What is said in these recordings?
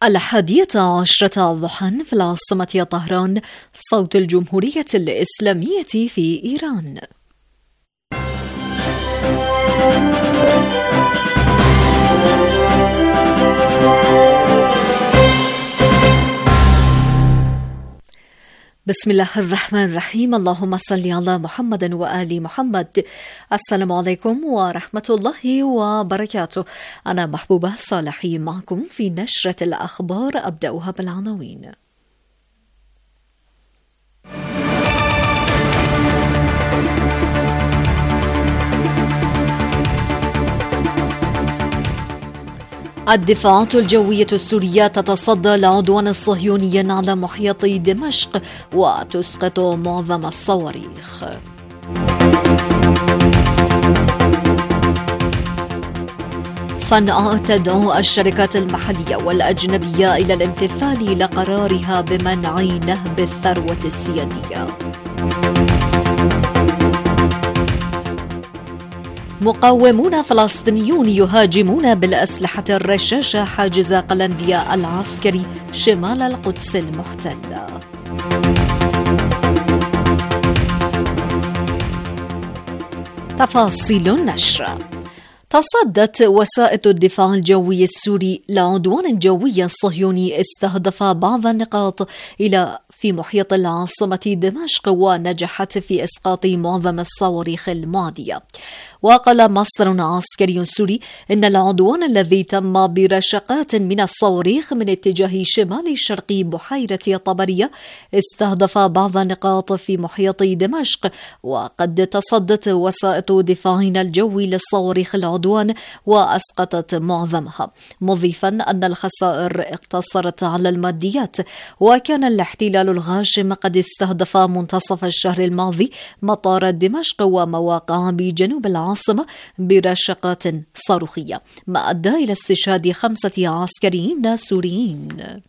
11 ضحى في العاصمة طهران، صوت الجمهورية الإسلامية في إيران. بسم الله الرحمن الرحيم. اللهم صل على محمد وآل محمد. السلام عليكم ورحمة الله وبركاته. أنا محبوبة صالحي معكم في نشرة الأخبار، أبدأها بالعناوين. الدفاعات الجوية السورية تتصدى لعدوان الصهيوني على محيط دمشق وتسقط معظم الصواريخ. صنعاء تدعو الشركات المحلية والأجنبية إلى الامتثال لقرارها بمنع نهب الثروة السيادية. مقاومون فلسطينيون يهاجمون بالأسلحة الرشاشة حاجز قلنديا العسكري شمال القدس المحتلة. تفاصيل النشر. تصدت وسائل الدفاع الجوي السوري لعدوان جوي صهيوني استهدف بعض النقاط في محيط العاصمة دمشق، ونجحت في إسقاط معظم الصواريخ المعدية. وقال مصدر عسكري سوري إن العدوان الذي تم برشقات من الصواريخ من اتجاه شمال شرقي بحيرة طبرية استهدف بعض النقاط في محيط دمشق، وقد تصدت وسائل دفاعنا الجوي للصواريخ العدوان وأسقطت معظمها، مضيفا أن الخسائر اقتصرت على الماديات. وكان الاحتلال الغاشم قد استهدف منتصف الشهر الماضي مطار دمشق ومواقع بجنوب العاصمة برشقات صاروخية، ما أدى إلى استشهاد 5 عسكريين سوريين.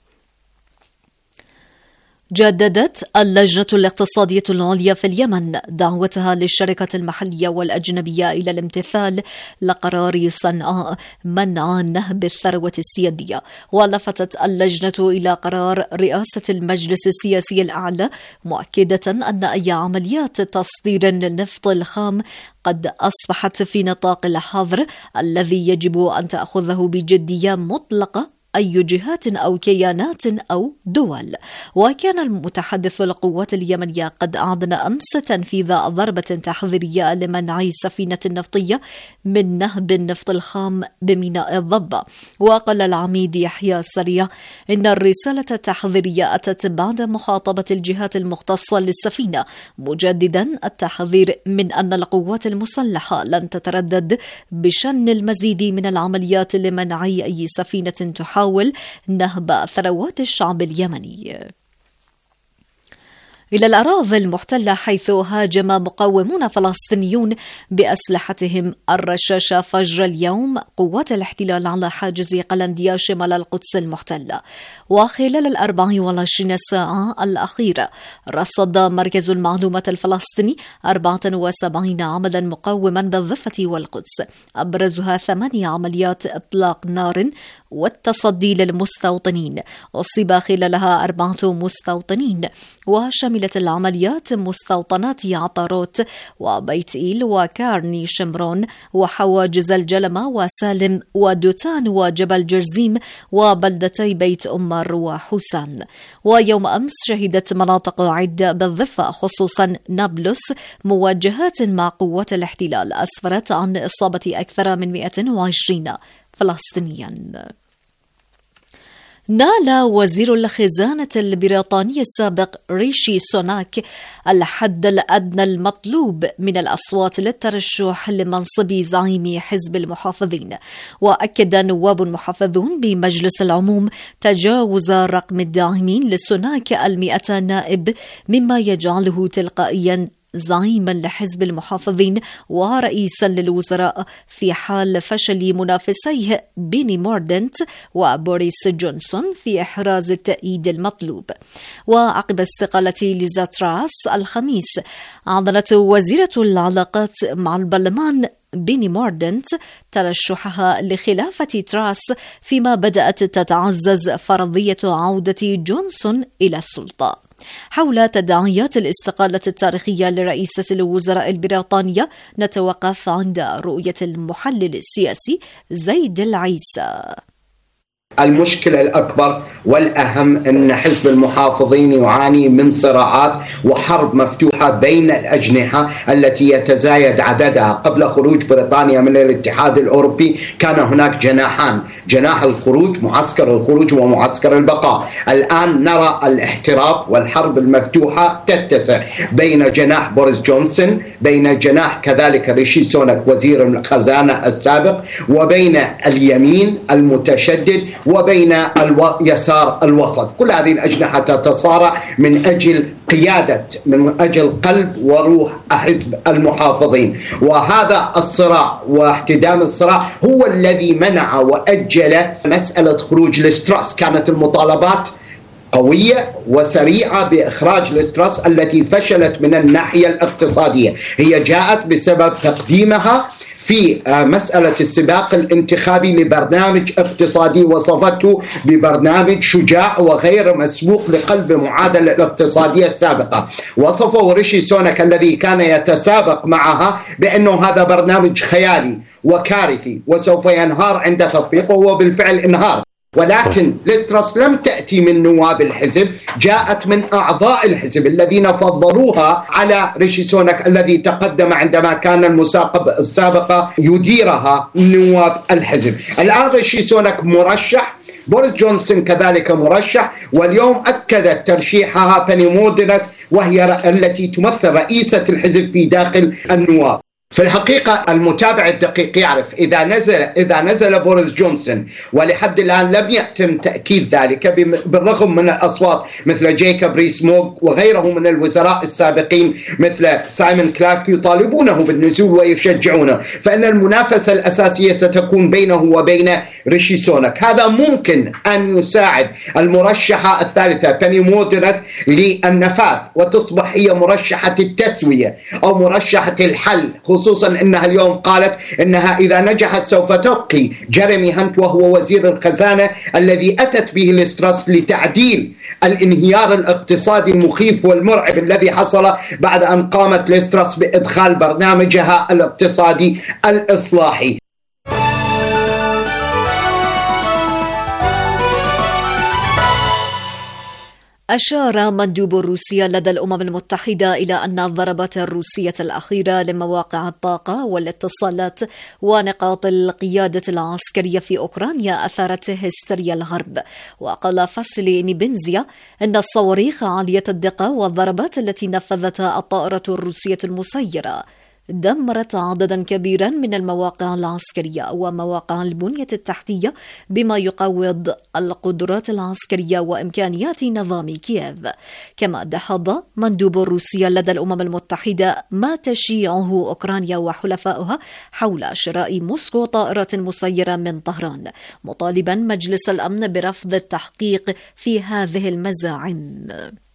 جددت اللجنة الاقتصادية العليا في اليمن دعوتها للشركات المحلية والأجنبية إلى الامتثال لقرار صنعاء منع نهب الثروة السيادية. ولفتت اللجنة إلى قرار رئاسة المجلس السياسي الأعلى، مؤكدة أن أي عمليات تصدير للنفط الخام قد أصبحت في نطاق الحظر الذي يجب أن تأخذه بجدية مطلقة أي جهات أو كيانات أو دول. وكان المتحدث للقوات اليمنية قد أعلن أمس تنفيذ ضربة تحذيرية لمنع سفينة نفطية من نهب النفط الخام بميناء الضبة. وقال العميد يحيى السريع إن الرسالة التحذيرية أتت بعد مخاطبة الجهات المختصة للسفينة، مجددا التحذير من أن القوات المسلحة لن تتردد بشن المزيد من العمليات لمنع أي سفينة تحاول نهب ثروات الشعب اليمني. إلى الأراضي المحتلة، حيث هاجم مقاومون فلسطينيون بأسلحتهم الرشاشة فجر اليوم قوات الاحتلال على حاجز قلنديا شمال القدس المحتلة. وخلال 24 ساعة الأخيرة رصد مركز المعلومات الفلسطيني 74 عملا مقاوما بالضفة والقدس، أبرزها 8 عمليات إطلاق نار والتصدي للمستوطنين، أصيب خلالها 4 مستوطنين، وشملت العمليات مستوطنات عطاروت وبيت إيل وكارني شمرون وحواجز الجلمة وسالم ودوتان وجبل جرزيم وبلدتي بيت أمر وحسان. ويوم أمس شهدت مناطق عدة بالضفة خصوصا نابلس مواجهات مع قوات الاحتلال أسفرت عن إصابة أكثر من 120 فلسطينيا. نال وزير الخزانة البريطاني السابق ريشي سوناك الحد الأدنى المطلوب من الأصوات للترشح لمنصب زعيم حزب المحافظين. وأكد نواب محافظون بمجلس العموم تجاوز رقم الداعمين لسوناك 100 نائب، مما يجعله تلقائيا زعيما لحزب المحافظين ورئيسا للوزراء في حال فشل منافسيه بيني موردنت وبوريس جونسون في إحراز التأييد المطلوب. وعقب استقالة ليزا تراس الخميس، أعلنت وزيرة العلاقات مع البرلمان بيني موردنت ترشحها لخلافة تراس، فيما بدأت تتعزز فرضية عودة جونسون إلى السلطة. حول تداعيات الاستقالة التاريخية لرئيسة الوزراء البريطانية نتوقف عند رؤية المحلل السياسي زيد العيسى. المشكلة الأكبر والأهم أن حزب المحافظين يعاني من صراعات وحرب مفتوحة بين الأجنحة التي يتزايد عددها. قبل خروج بريطانيا من الاتحاد الأوروبي كان هناك جناحان، جناح الخروج، معسكر الخروج ومعسكر البقاء. الآن نرى الاحتراب والحرب المفتوحة تتسع بين جناح بوريس جونسون، بين جناح كذلك ريشي سوناك وزير الخزانة السابق، وبين اليمين المتشدد وبين اليسار الوسط. كل هذه الأجنحة تتصارع من أجل قلب وروح حزب المحافظين، وهذا الصراع واحتدام الصراع هو الذي منع وأجل مسألة خروج ليز تراس. كانت المطالبات قوية وسريعة بإخراج ليز تراس التي فشلت من الناحية الاقتصادية. هي جاءت بسبب تقديمها في مسألة السباق الانتخابي لبرنامج اقتصادي وصفته ببرنامج شجاع وغير مسبوق لقلب المعادلة الاقتصادية السابقة. وصفه ريشي سوناك الذي كان يتسابق معها بأنه هذا برنامج خيالي وكارثي وسوف ينهار عند تطبيقه، وبالفعل انهار. ولكن ليز تراس لم تأتي من نواب الحزب، جاءت من أعضاء الحزب الذين فضلوها على ريشي سوناك الذي تقدم عندما كان المساق السابقة يديرها نواب الحزب. الآن ريشي سوناك مرشح، بوريس جونسون كذلك مرشح، واليوم أكدت ترشيحها بيني موردنت وهي التي تمثل رئيسة الحزب في داخل النواب. في الحقيقة المتابع الدقيق يعرف إذا نزل بوريس جونسون، ولحد الآن لم يتم تأكيد ذلك بالرغم من الأصوات مثل جايكوب ريس-موغ وغيره من الوزراء السابقين مثل سايمون كلارك يطالبونه بالنزول ويشجعونه، فإن المنافسة الأساسية ستكون بينه وبين ريشي سوناك. هذا ممكن أن يساعد المرشحة الثالثة بيني موردنت للنفاذ وتصبح هي مرشحة التسوية أو مرشحة الحل، خصوصا أنها اليوم قالت أنها إذا نجحت سوف تبقي جيريمي هانت وهو وزير الخزانة الذي أتت به ليز تراس لتعديل الانهيار الاقتصادي المخيف والمرعب الذي حصل بعد أن قامت ليز تراس بإدخال برنامجها الاقتصادي الإصلاحي. أشار مندوب روسيا لدى الأمم المتحدة إلى أن الضربات الروسية الأخيرة لمواقع الطاقة والاتصالات ونقاط القيادة العسكرية في أوكرانيا أثارت هستيريا الغرب. وقال فاسيلي نيبنزيا أن الصواريخ عالية الدقة والضربات التي نفذتها الطائرة الروسية المسيرة دمرت عددا كبيرا من المواقع العسكرية ومواقع البنية التحتية، بما يقوض القدرات العسكرية وإمكانيات نظام كييف. كما دحض مندوب روسيا لدى الأمم المتحدة ما تشيعه أوكرانيا وحلفائها حول شراء موسكو طائرات مسيرة من طهران، مطالبا مجلس الأمن برفض التحقيق في هذه المزاعم.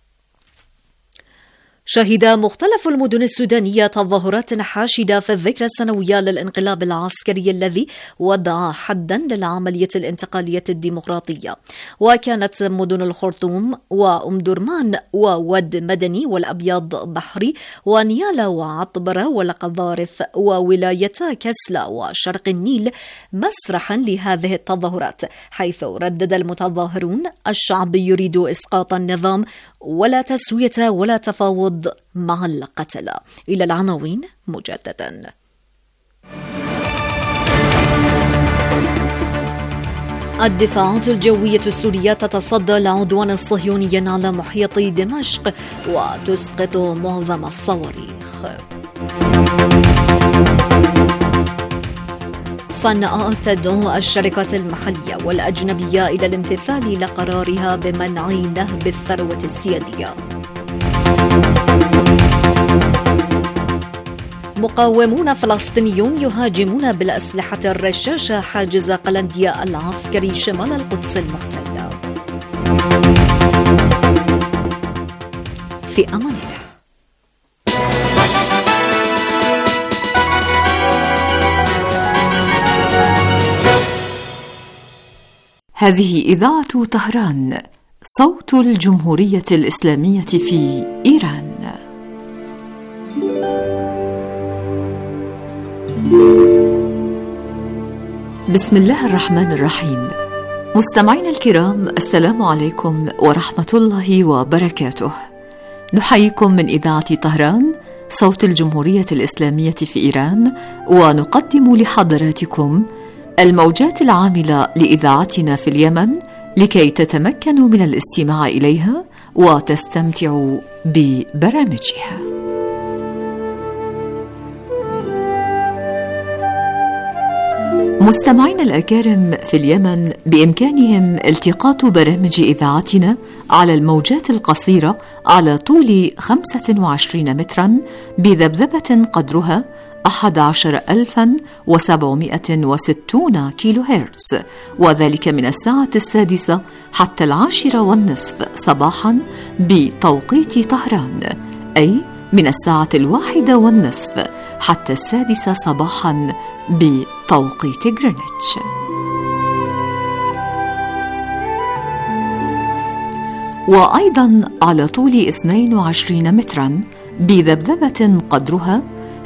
شهد مختلف المدن السودانية تظاهرات حاشدة في الذكرى السنوية للانقلاب العسكري الذي وضع حدا للعملية الانتقالية الديمقراطية. وكانت مدن الخرطوم وأم درمان وود مدني والأبيض بحري ونيالا وعطبرة والقذارف وولايتا كسلا وشرق النيل مسرحا لهذه التظاهرات، حيث ردد المتظاهرون: الشعب يريد إسقاط النظام ولا تسوية ولا تفاوض مع القتلة. إلى العناوين مجددا. الدفاعات الجوية السورية تتصدى العدوان الصهيوني على محيط دمشق وتسقط معظم الصواريخ. صنعاء تدعو الشركات المحلية والأجنبية إلى الامتثال لقرارها بمنع نهب الثروة السيادية. مقاومون فلسطينيون يهاجمون بالأسلحة الرشاشة حاجز قلنديا العسكري شمال القدس المحتلة. في أمان الله. هذه إذاعة طهران، صوت الجمهورية الإسلامية في إيران. بسم الله الرحمن الرحيم. مستمعينا الكرام، السلام عليكم ورحمة الله وبركاته. نحييكم من إذاعة طهران، صوت الجمهورية الإسلامية في إيران، ونقدم لحضراتكم الموجات العاملة لإذاعتنا في اليمن لكي تتمكنوا من الاستماع إليها وتستمتعوا ببرامجها. مستمعينا الأكارم في اليمن بإمكانهم التقاط برامج إذاعتنا على الموجات القصيرة على طول 25 مترا بذبذبة قدرها 11760 كيلو هرتز، وذلك من الساعة 6 حتى 10:30 صباحا بتوقيت طهران، أي من الساعة 1:30 حتى 6 صباحا بتوقيت غرينتش. وأيضا على طول 22 مترا بذبذبة قدرها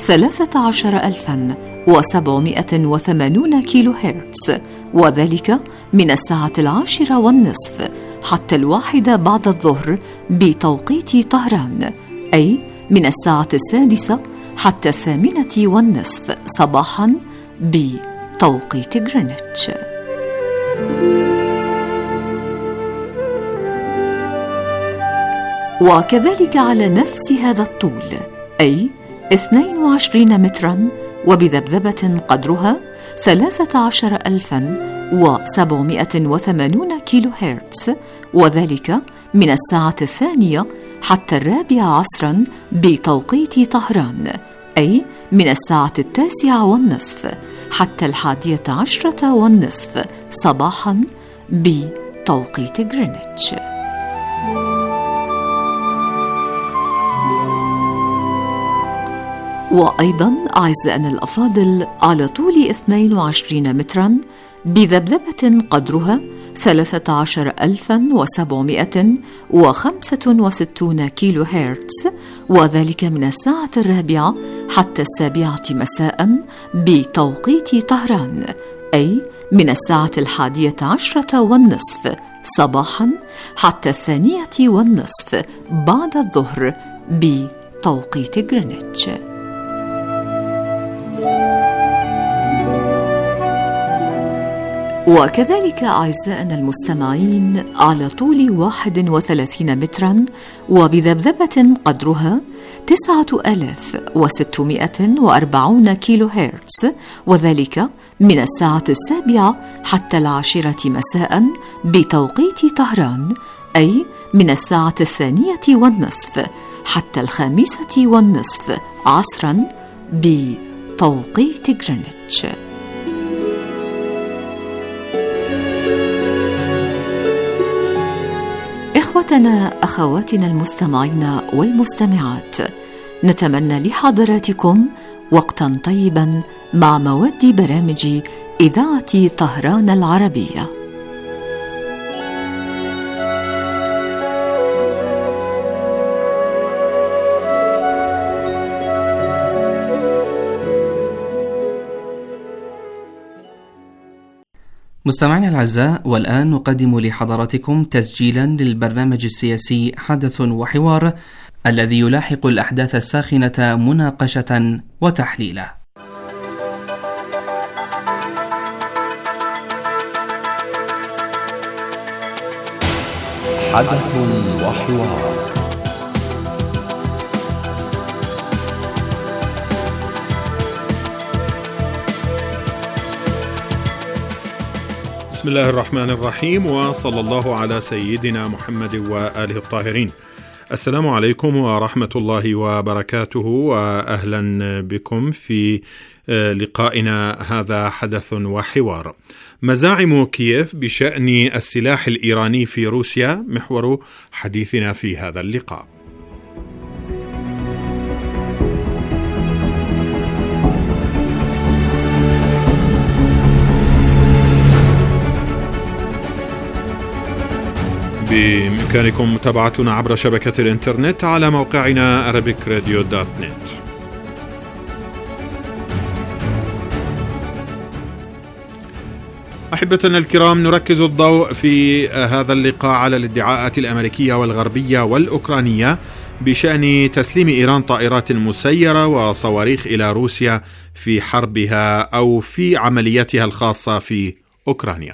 13780 كيلو هرتز، وذلك من الساعة 10:30 حتى 1 بعد الظهر بتوقيت طهران، أي من الساعة 6 حتى 8:30 صباحا بتوقيت غرينتش. وكذلك على نفس هذا الطول، أي 22 مترا وبذبذبة قدرها 13780 كيلو هرتز، وذلك من الساعة 2 حتى 4 عصرا بتوقيت طهران، أي من الساعة 9:30 حتى 11:30 صباحا بتوقيت غرينتش. وأيضا أعزائنا الأفاضل على طول 22 مترا بذبذبة قدرها 13765 كيلو هرتز، وذلك من الساعة 4 حتى 7 مساء بتوقيت طهران، أي من الساعة 11:30 صباحا حتى 2:30 بعد الظهر بتوقيت غرينتش. وكذلك أعزائنا المستمعين على طول 31 مترا وبذبذبة قدرها 9640 كيلو هرتز، وذلك من الساعة 7 حتى 10 مساء بتوقيت طهران، أي من الساعة 2:30 حتى 5:30 عصرا بتوقيت غرينتش. إخوتنا أخواتنا المستمعين والمستمعات، نتمنى لحضراتكم وقتا طيبا مع مواد برامج إذاعة طهران العربية. مستمعينا الأعزاء، والآن نقدم لحضراتكم تسجيلا للبرنامج السياسي حدث وحوار الذي يلاحق الأحداث الساخنة مناقشة وتحليلا. حدث وحوار. بسم الله الرحمن الرحيم، وصلى الله على سيدنا محمد وآله الطاهرين. السلام عليكم ورحمة الله وبركاته، وأهلا بكم في لقائنا هذا حدث وحوار. مزاعم كييف بشأن السلاح الإيراني في روسيا محور حديثنا في هذا اللقاء. بإمكانكم متابعتنا عبر شبكة الإنترنت على موقعنا arabicradio.net. أحبتنا الكرام، نركز الضوء في هذا اللقاء على الادعاءات الأمريكية والغربية والأوكرانية بشأن تسليم إيران طائرات مسيرة وصواريخ إلى روسيا في حربها أو في عملياتها الخاصة في أوكرانيا.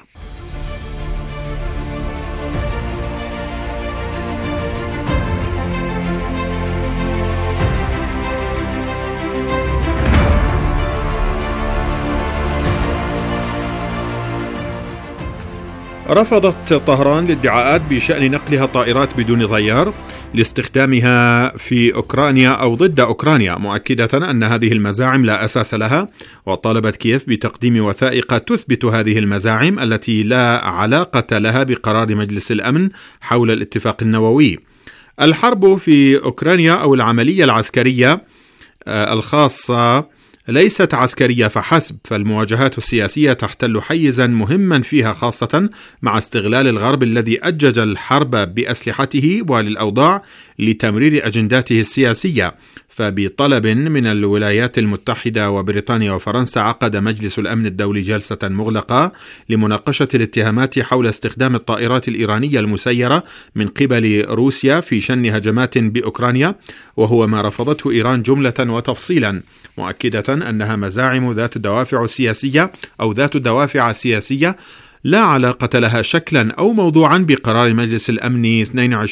رفضت طهران الادعاءات بشأن نقلها طائرات بدون طيار لاستخدامها في أوكرانيا أو ضد أوكرانيا، مؤكدة أن هذه المزاعم لا أساس لها، وطالبت كييف بتقديم وثائق تثبت هذه المزاعم التي لا علاقة لها بقرار مجلس الأمن حول الاتفاق النووي. الحرب في أوكرانيا أو العملية العسكرية الخاصة ليست عسكرية فحسب، فالمواجهات السياسية تحتل حيزا مهما فيها، خاصة مع استغلال الغرب الذي أجج الحرب بأسلحته وللأوضاع لتمرير أجنداته السياسية. فبطلب من الولايات المتحدة وبريطانيا وفرنسا عقد مجلس الأمن الدولي جلسة مغلقة لمناقشة الاتهامات حول استخدام الطائرات الإيرانية المسيرة من قبل روسيا في شن هجمات بأوكرانيا، وهو ما رفضته إيران جملة وتفصيلا، مؤكدة أنها مزاعم ذات دوافع سياسية أو ذات دوافع سياسية لا علاقة لها شكلا أو موضوعا بقرار مجلس الأمن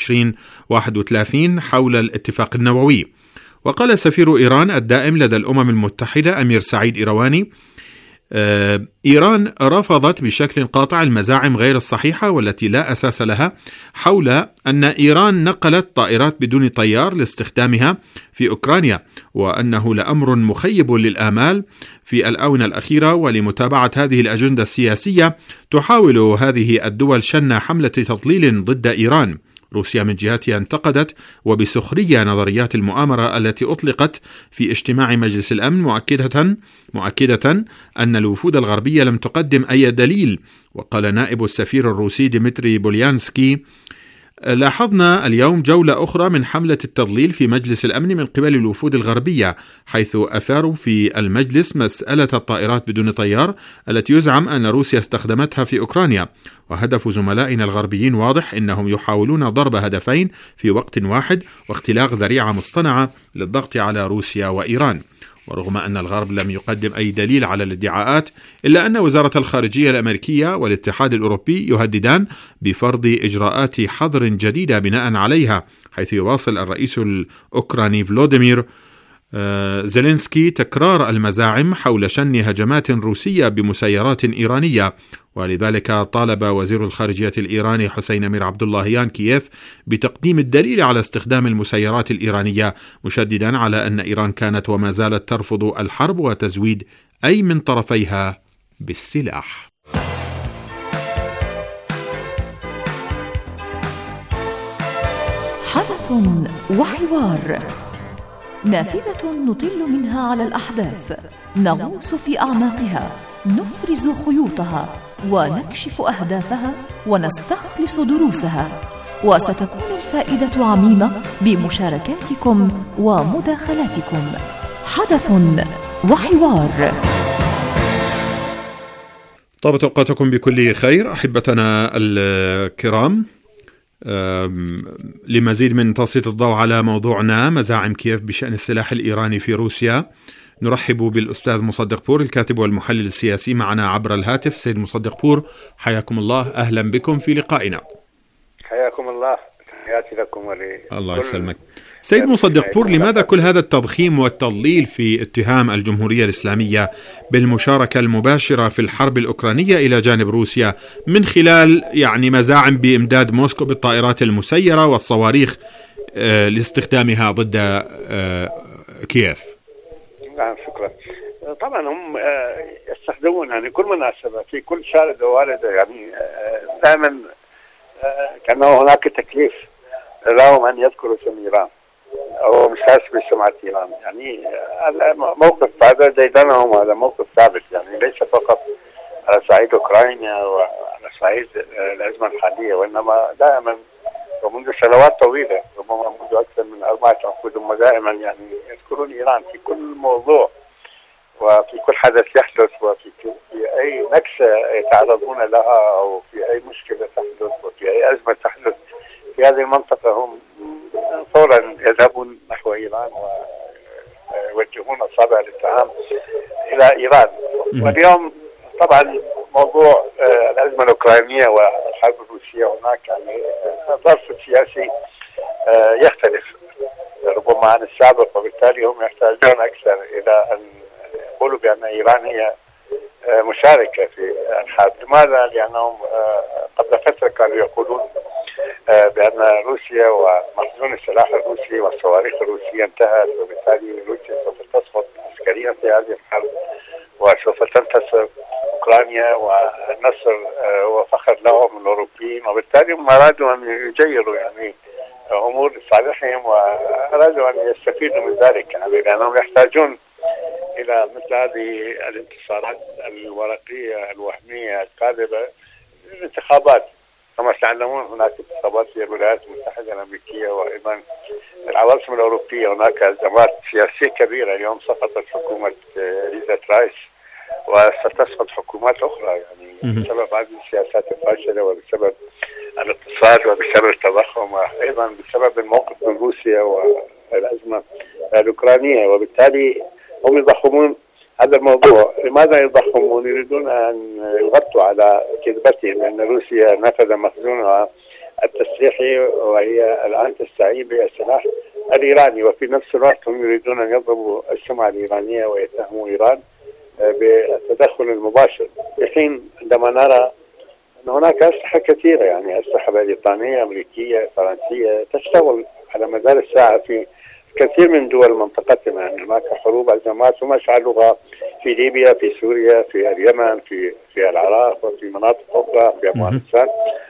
2231 حول الاتفاق النووي. وقال سفير إيران الدائم لدى الأمم المتحدة أمير سعيد إيرواني: إيران رفضت بشكل قاطع المزاعم غير الصحيحة والتي لا أساس لها حول أن إيران نقلت طائرات بدون طيار لاستخدامها في أوكرانيا، وأنه لأمر مخيب للآمال في الآونة الأخيرة. ولمتابعة هذه الأجندة السياسية تحاول هذه الدول شن حملة تضليل ضد إيران. روسيا من جهتها انتقدت وبسخرية نظريات المؤامرة التي أطلقت في اجتماع مجلس الأمن، مؤكدة أن الوفود الغربية لم تقدم أي دليل. وقال نائب السفير الروسي ديمتري بوليانسكي: لاحظنا اليوم جولة أخرى من حملة التضليل في مجلس الأمن من قبل الوفود الغربية، حيث أثاروا في المجلس مسألة الطائرات بدون طيار التي يزعم أن روسيا استخدمتها في أوكرانيا. وهدف زملائنا الغربيين واضح، إنهم يحاولون ضرب هدفين في وقت واحد واختلاق ذريعة مصطنعة للضغط على روسيا وإيران. ورغم أن الغرب لم يقدم أي دليل على الادعاءات، إلا أن وزارة الخارجية الأمريكية والاتحاد الأوروبي يهددان بفرض إجراءات حظر جديدة بناء عليها، حيث يواصل الرئيس الأوكراني فلوديمير زيلينسكي تكرار المزاعم حول شن هجمات روسية بمسيرات إيرانية. ولذلك طالب وزير الخارجية الإيراني حسين أمير عبد اللهيان كييف بتقديم الدليل على استخدام المسيرات الإيرانية، مشددا على أن إيران كانت وما زالت ترفض الحرب وتزويد أي من طرفيها بالسلاح. حدث وحوار، نافذة نطل منها على الأحداث، نغوص في أعماقها، نفرز خيوطها ونكشف أهدافها ونستخلص دروسها، وستكون الفائدة عميمة بمشاركاتكم ومداخلاتكم. حدث وحوار. طابت أوقاتكم بكل خير أحبتنا الكرام. لمزيد من تسليط الضوء على موضوعنا مزاعم كييف بشأن السلاح الإيراني في روسيا، نرحب بالأستاذ مصدق بور الكاتب والمحلل السياسي معنا عبر الهاتف. سيد مصدق بور، حياكم الله، أهلا بكم في لقائنا. حياكم الله، تحياتي لكم الله يسلمك. سيد مصدق بور، لماذا كل هذا التضخيم والتضليل في اتهام الجمهورية الإسلامية بالمشاركة المباشرة في الحرب الأوكرانية إلى جانب روسيا من خلال مزاعم بإمداد موسكو بالطائرات المسيرة والصواريخ لاستخدامها ضد كييف؟ نعم شكرا. طبعا هم يستخدمون يعني كل مناسبة في كل شارد وواردة، يعني دائما كأنه هناك تكليف لهم أن يذكروا اسم إيران أو مش بسمعة إيران. يعني موقف هذا ديدنهم، هذا موقف ثابت، يعني ليس فقط على صعيد أوكرانيا وعلى صعيد الأزمة الحالية، وإنما دائما ومنذ سنوات طويلة، ربما منذ أكثر من 4 عقود، هم دائما يعني يذكرون إيران في كل موضوع وفي كل حدث يحدث، وفي أي نكسة يتعرضون لها أو في أي مشكلة تحدث وفي أي أزمة تحدث في هذه المنطقة، هم فورا يذهبون نحو إيران ويوجهون أصابع الاتهام إلى إيران. واليوم طبعا موضوع الأزمة الأوكرانية والحرب الروسية هناك يعني الظرف السياسي يختلف ربما عن السابق، وبالتالي هم يحتاجون أكثر إلى أن يقولوا بأن إيران هي مشاركة في الحرب. لماذا؟ لأنهم قبل فترة كانوا يقولون بأن روسيا ومخزون السلاح الروسي والصواريخ الروسية انتهت، وبالتالي روسيا سوف تسقط عسكريا في هذه الحرب وسوف تنتصر أوكرانيا، والنصر هو فخر لهم الأوروبيين، وبالتالي هم أرادوا أن يجيروا يعني أمور صالحهم وأرادوا أن يستفيدوا من ذلك، يعني لأنهم يحتاجون إلى مثل هذه الانتصارات الورقية الوهمية الكاذبة للانتخابات. كما تعلمون هناك انتخابات في الولايات المتحدة الأمريكية وأيضا العواصم الأوروبية، هناك أزمات سياسية كبيرة. اليوم سقطت حكومة ليزا ترايس وستسقط حكومات أخرى، يعني بسبب هذه السياسات الفاشلة وبسبب الاقتصاد وبسبب التضخم وأيضا بسبب الموقف من روسيا والأزمة الأوكرانية، وبالتالي هم يضخمون هذا الموضوع. لماذا يضخمون؟ يريدون أن يغطوا على كذبتهم أن روسيا نفذ مخزونها التسليحي وهي الآن تستعين بالسلاح الإيراني، وفي نفس الوقت هم يريدون أن يضربوا السمعة الإيرانية ويتهموا إيران بالتدخل المباشر، في حين عندما نرى أن هناك أسلحة كثيرة، يعني أسلحة بريطانية أمريكية فرنسية تشتغل على مدار الساعة في كثير من دول منطقتنا. يعني هناك حروب أزمات ومشعلها في ليبيا، في سوريا، في اليمن، في العراق وفي مناطق أخرى في أفغانستان،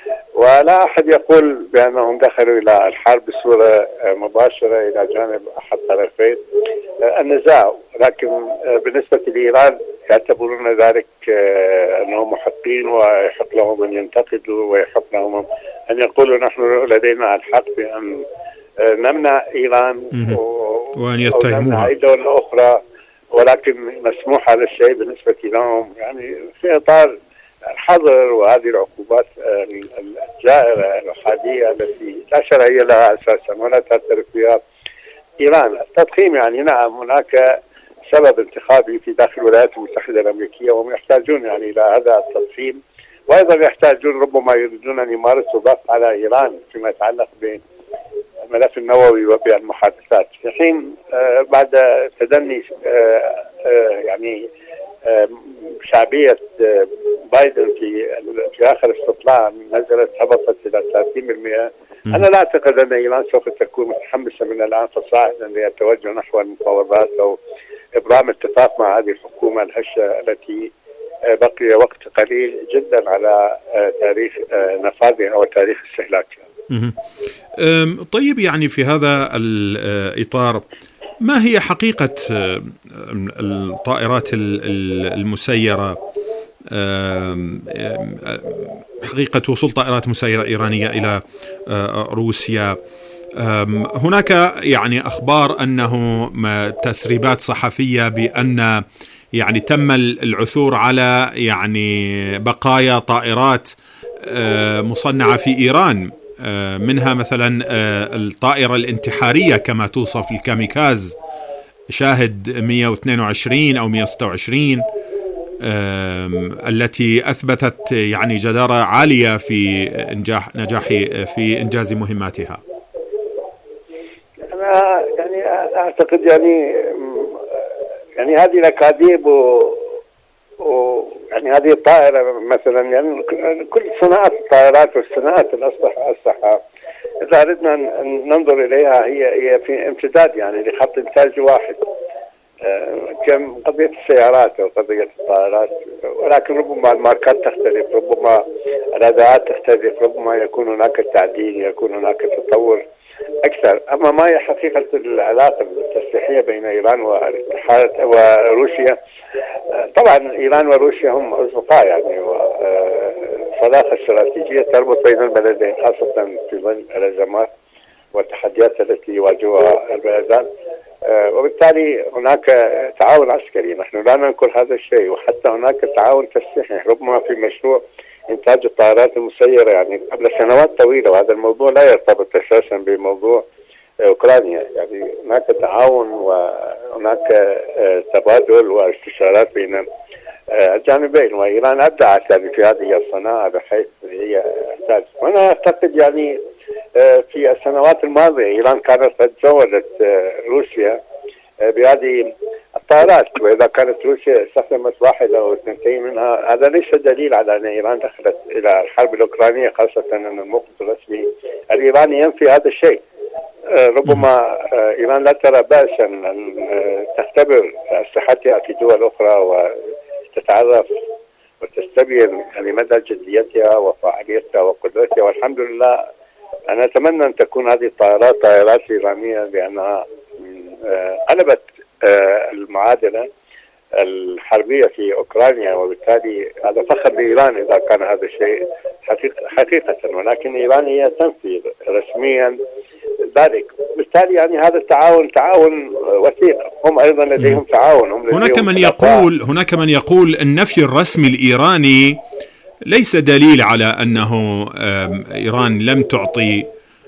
ولا أحد يقول بأنهم دخلوا إلى الحرب بصورة مباشرة إلى جانب أحد طرفين النزاع. لكن بالنسبة لإيران يعتبرون ذلك أنهم محقين، ويحق لهم أن ينتقدوا ويحق لهم أن يقولوا نحن لدينا الحق بأن نمنع إيران وأن يتهموها أي دولة أخرى، ولكن مسموح هذا الشيء بالنسبة لهم يعني في إطار الحظر وهذه العقوبات الجائرة الحادية التي لا شرعية لها أساسا ولا تعترف بها إيران. التضخيم يعني نعم هناك سبب انتخابي في داخل الولايات المتحدة الأمريكية، وهم يحتاجون يعني إلى هذا التضخيم، وأيضا يحتاجون ربما يريدون أن يمارسوا ضغط على إيران فيما يتعلق بالملف النووي وبالمحادثات، في حين بعد تدني يعني شعبية بايدن في آخر استطلاع نزلت هبطت إلى 30%. أنا لا أعتقد أن إيران سوف تكون متحمسة من الآن فصاعدا للتوجه نحو المفاوضات أو إبرام اتفاق مع هذه الحكومة الهشة التي بقي وقت قليل جدا على تاريخ نفاذها وتاريخ استهلاكها. طيب، يعني في هذا الإطار ما هي حقيقة الطائرات المسيرة، حقيقة وصول طائرات مسيرة إيرانية إلى روسيا؟ هناك يعني أخبار أنه تسريبات صحفية بأن يعني تم العثور على يعني بقايا طائرات مصنعة في إيران، منها مثلا الطائرة الانتحارية كما توصف الكاميكاز شاهد 122 أو 126 التي أثبتت يعني جدارة عالية في نجاح في إنجاز مهماتها. أنا يعني أعتقد يعني هذه الأكاذيب يعني هذه الطائرة مثلا، يعني كل صناعة الطائرات والصناعة الأسلحة إذا أردنا أن ننظر إليها هي في امتداد يعني لخط إنتاج واحد، قضية السيارات أو قضية الطائرات، ولكن ربما الماركات تختلف، ربما الأداءات تختلف، ربما يكون هناك تعديل، يكون هناك تطور أكثر. أما ما هي حقيقة العلاقة التسليحية بين إيران والاتحاد وروسيا؟ طبعا إيران وروسيا هم أصدقاء يعني، وصداقة استراتيجية تربط بين البلدين خاصة في ظل الأزمات والتحديات التي يواجهها البلدان، وبالتالي هناك تعاون عسكري. نحن لا ننكر هذا الشيء، وحتى هناك تعاون تسليحي ربما في مشروع إنتاج الطائرات المسيرة يعني قبل سنوات طويلة، وهذا الموضوع لا يرتبط أساسا بموضوع أوكرانيا. يعني هناك تعاون وهناك تبادل واستشارات بين الجانبين، وإيران أبدعت يعني في هذه الصناعة بحيث هي تحتاج. وأنا أعتقد يعني في السنوات الماضية إيران كانت قد زودت روسيا بهذه الطائرات، وإذا كانت روسيا استخدمت واحدة أو اثنتين منها هذا ليس دليل على أن إيران دخلت إلى الحرب الأوكرانية، خاصة أن الموقف الرسمي الإيراني ينفي هذا الشيء. ربما إيران لا ترى بأسا أن تختبر أسلحتها في دول أخرى وتتعرف وتستبين لمدى جديتها وفعاليتها وقدرتها، والحمد لله أنا أتمنى أن تكون هذه الطائرات طائرات إيرانية، لأنها قلبت المعادلة الحربية في أوكرانيا، وبالتالي هذا فخر لإيران إذا كان هذا الشيء حقيقة، ولكن إيران هي تنفي رسميا ذلك. بالتالي يعني هذا التعاون تعاون وثيق، هم أيضا لديهم تعاون. هناك من يقول النفي الرسمي الإيراني ليس دليل على أنه إيران لم تعطي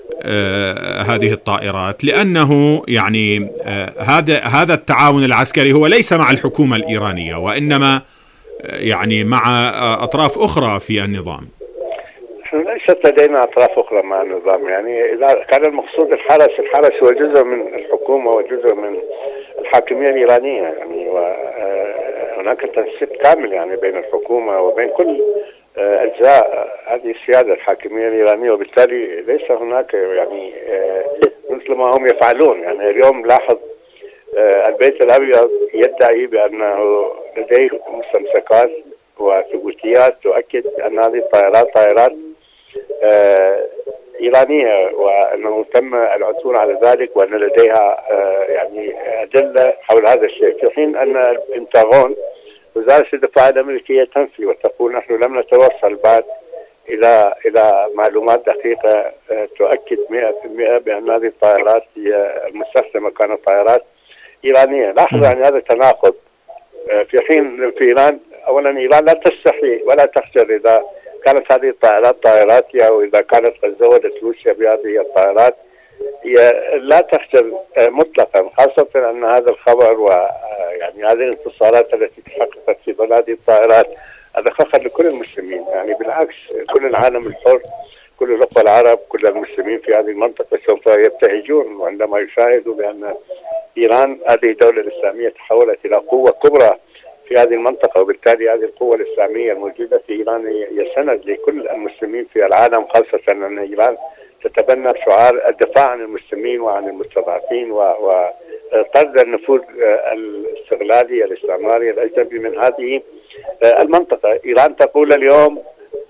هذه الطائرات، لأنه يعني هذا التعاون العسكري هو ليس مع الحكومة الإيرانية، وإنما يعني مع أطراف أخرى في النظام. ليست لدينا أطراف أخرى مع النظام، يعني إذا كان المقصود الحرس هو جزء من الحكومة وجزء من الحاكمية الإيرانية يعني، وهناك تنسيق كامل يعني بين الحكومة وبين كل أجزاء هذه السيادة الحاكمية الإيرانية، وبالتالي ليس هناك يعني مثل ما هم يفعلون. يعني اليوم لاحظ البيت الأبيض يدعي بأنه لديه مستمسكات وثبوتيات تؤكد أن هذه الطائرات طائرات إيرانية، وأنه تم العثور على ذلك، وأن لديها يعني أدلة حول هذا الشيء، في حين أن البنتاغون وزارة الدفاع الأمريكية تنفي وتقول نحن لم نتوصل بعد إلى معلومات دقيقة تؤكد 100% بأن هذه الطائرات هي المستخدمة كانت طائرات إيرانية. لاحظ يعني هذا تناقض، في حين في إيران أولا إيران لا تستحي ولا تخجل إذا كانت هذه الطائرات طائراتها، وإذا كانت قد زودت روسيا بهذه الطائرات هي لا تخجل مطلقا، خاصة أن هذا الخبر ويعني هذه الانتصارات التي تحققت في ظل هذه الطائرات هذا فخر لكل المسلمين. يعني بالعكس كل العالم الحر، كل الأخوة العرب، كل المسلمين في هذه المنطقة سوف يبتهجون عندما يشاهدوا بأن إيران هذه الدولة الإسلامية تحولت إلى قوة كبرى في هذه المنطقة، وبالتالي هذه القوة الإسلامية الموجودة في إيران هي سند لكل المسلمين في العالم، خاصة أن إيران تتبنى شعار الدفاع عن المسلمين وعن المستضعفين وطرد النفوذ الاستغلالي الاستعماري الأجنبي من هذه المنطقة. إيران تقول اليوم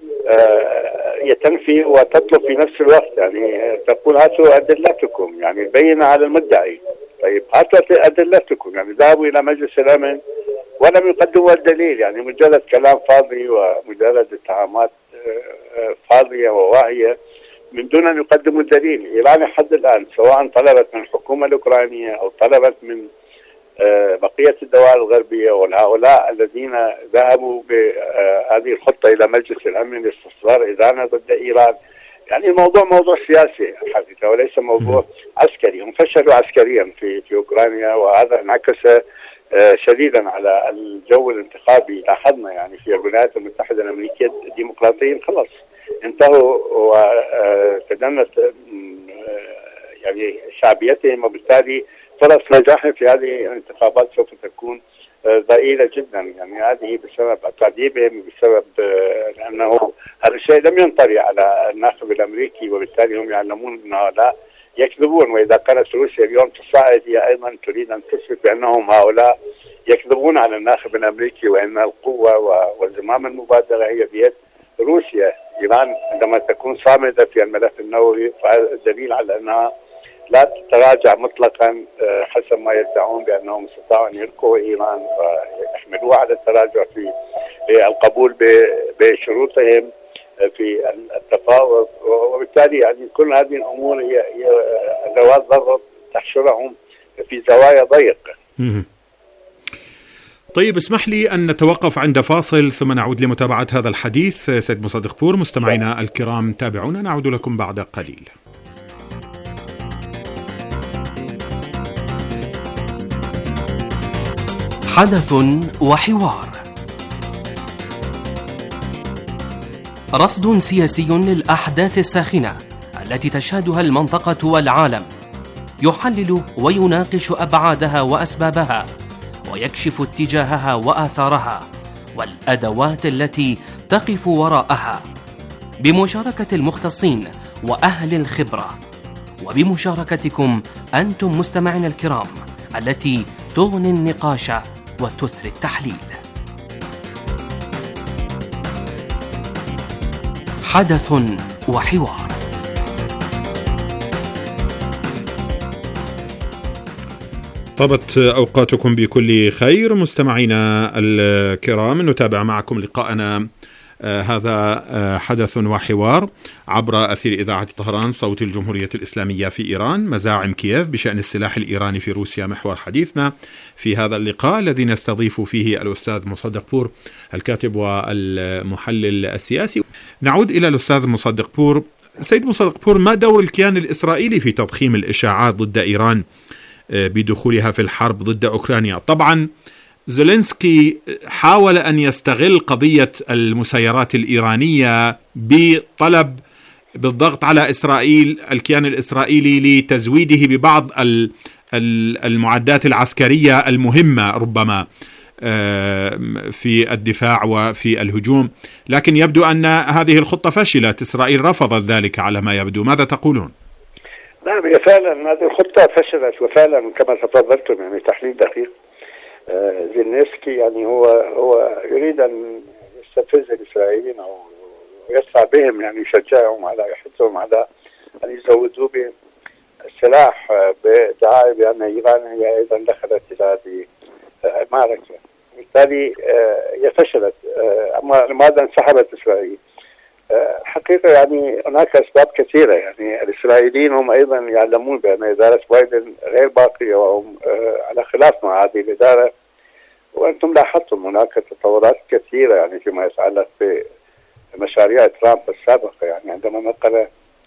يتنفي وتطلب في نفس الوقت، يعني تقول هاتوا أدلتكم، يعني البينة على المدعي. طيب هاتوا أدلتكم، يعني ذهبوا إلى مجلس الأمن ولم يقدموا الدليل، يعني مجرد كلام فاضي ومجرد اتهامات فاضية وواهية من دون أن يقدموا الدليل. إيران لحد الآن سواء طلبت من الحكومة الأوكرانية أو طلبت من بقية الدول الغربية وهؤلاء الذين ذهبوا بهذه الخطة إلى مجلس الأمن لاستصدار إذانة ضد إيران، يعني الموضوع موضوع سياسي الحقيقة وليس موضوع عسكري. هم فشلوا عسكريا في أوكرانيا، وهذا انعكس شديدا على الجو الانتخابي. لاحظنا يعني في الولايات المتحدة الأمريكية الديمقراطيين خلص انتهوا وتدنت يعني شعبيتهم، وبالتالي فرص نجاحهم في هذه الانتخابات سوف تكون ضئيلة جدا. يعني هذه بسبب أكاذيبهم، بسبب لأنه هذا الشيء لم ينطلي على الناخب الأمريكي، وبالتالي هم يعلمون أنه لا يكذبون. وإذا كانت روسيا اليوم تصاعد هي أيضا تريد أن تثبت بأنهم هؤلاء يكذبون على الناخب الأمريكي، وأن القوة وزمام المبادرة هي بيد روسيا. إيران عندما تكون صامدة في الملف النووي فهذا دليل على أنها لا تتراجع مطلقا، حسب ما يدعون بأنهم استطاعوا أن يلقوا إيران ويحملوها على التراجع في القبول بشروطهم في التفاوض. وبالتالي يعني كل هذه الأمور هي أدوات ضغط تحشرهم في زوايا ضيقة. طيب، اسمح لي أن نتوقف عند فاصل ثم نعود لمتابعة هذا الحديث. سيد مصدق بور، مستمعينا الكرام تابعونا، نعود لكم بعد قليل. حدث وحوار، رصد سياسي للأحداث الساخنة التي تشهدها المنطقة والعالم، يحلل ويناقش أبعادها وأسبابها، ويكشف اتجاهها وآثارها والأدوات التي تقف وراءها، بمشاركة المختصين وأهل الخبرة، وبمشاركتكم أنتم مستمعين الكرام التي تغني النقاش وتثري التحليل. حدث وحوار. طابت أوقاتكم بكل خير مستمعينا الكرام. نتابع معكم لقاءنا هذا حدث وحوار عبر أثير إذاعة طهران صوت الجمهورية الإسلامية في إيران. مزاعم كييف بشأن السلاح الإيراني في روسيا محور حديثنا في هذا اللقاء الذي نستضيف فيه الأستاذ مصدق بور الكاتب والمحلل السياسي. نعود إلى الأستاذ مصدق بور. سيد مصدق بور، ما دور الكيان الإسرائيلي في تضخيم الإشاعات ضد إيران بدخولها في الحرب ضد أوكرانيا؟ طبعا زيلينسكي حاول أن يستغل قضية المسيرات الإيرانية بطلب بالضغط على إسرائيل، الكيان الإسرائيلي، لتزويده ببعض المعدات العسكرية المهمة ربما في الدفاع وفي الهجوم، لكن يبدو أن هذه الخطة فشلت. إسرائيل رفضت ذلك على ما يبدو. ماذا تقولون؟ نعم، هي فعلا هذه الخطة فشلت، وفعلا كما تفضلتم يعني تحليل دقيق. زيلينسكي يعني هو يريد أن يستفز الإسرائيليين أو يسعى بهم، يعني يشجعهم على يحثهم على أن يزودوا بهم السلاح بدعاية بأن إيران هي أيضا دخلت إلى هذه المعركة. بالتالي هي فشلت. أما لماذا انسحبت إسرائيل؟ حقيقة يعني هناك أسباب كثيرة. يعني الإسرائيليين هم أيضا يعلمون بأن إدارة بايدن غير باقية، وهم على خلاف مع هذه الإدارة. وأنتم لاحظتم هناك تطورات كثيرة يعني فيما يتعلق بمشاريع ترامب السابقة. يعني عندما نقل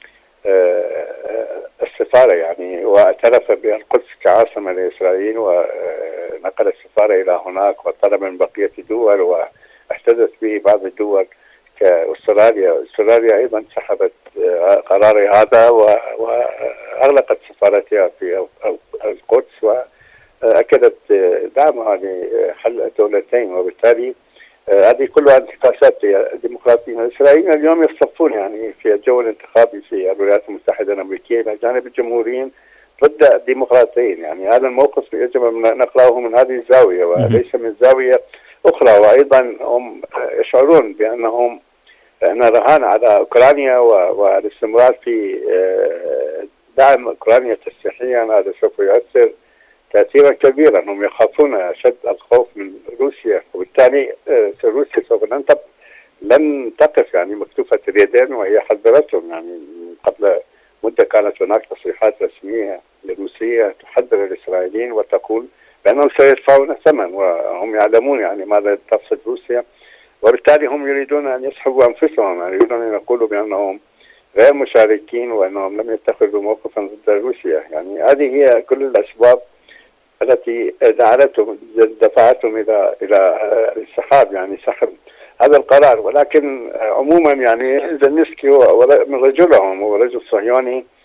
السفارة يعني واعترف بالقدس كعاصمة لإسرائيل، ونقل السفارة إلى هناك وطلب من بقية الدول، واحتدث به بعض الدول كأستراليا. أستراليا أيضا سحبت قرار هذا وأغلقت سفارتها في القدس، وأكدت دعمها لحل الدولتين. وبالتالي هذه كلها انتقاشات ديمقراطية. الإسرائيليين اليوم يصطفون يعني في الجو الانتخابي في الولايات المتحدة الأمريكية إلى جانب الجمهوريين ضد الديمقراطيين. يعني هذا الموقف يجب أن نقرأه من هذه الزاوية وليس من زاوية أخرى. وأيضا هم يشعرون بأنهم رهان على أوكرانيا والاستمرار في دعم أوكرانيا تسليحيا. هذا سوف يؤثر تأثيرا كبيرا. هم يخافون أشد الخوف من روسيا، وبالتالي روسيا سوف لن تقف يعني مكتوفة اليدين، وهي حذرتهم. يعني قبل مدة كانت هناك تصريحات رسمية لروسيا تحذر الإسرائيليين وتقول بأنهم سيدفعون الثمن، وهم يعلمون يعني ماذا تقصد روسيا. وبالتالي هم يريدون أن يسحبوا أنفسهم، يعني يريدون أن يقولوا بأنهم غير مشاركين وأنهم لم يتخذوا موقفا ضد روسيا. يعني هذه هي كل الأسباب التي دفعتهم إلى الانسحاب، يعني سحب هذا القرار. ولكن عموما يعني زيلينسكي هو من رجلهم، هو رجل صهيوني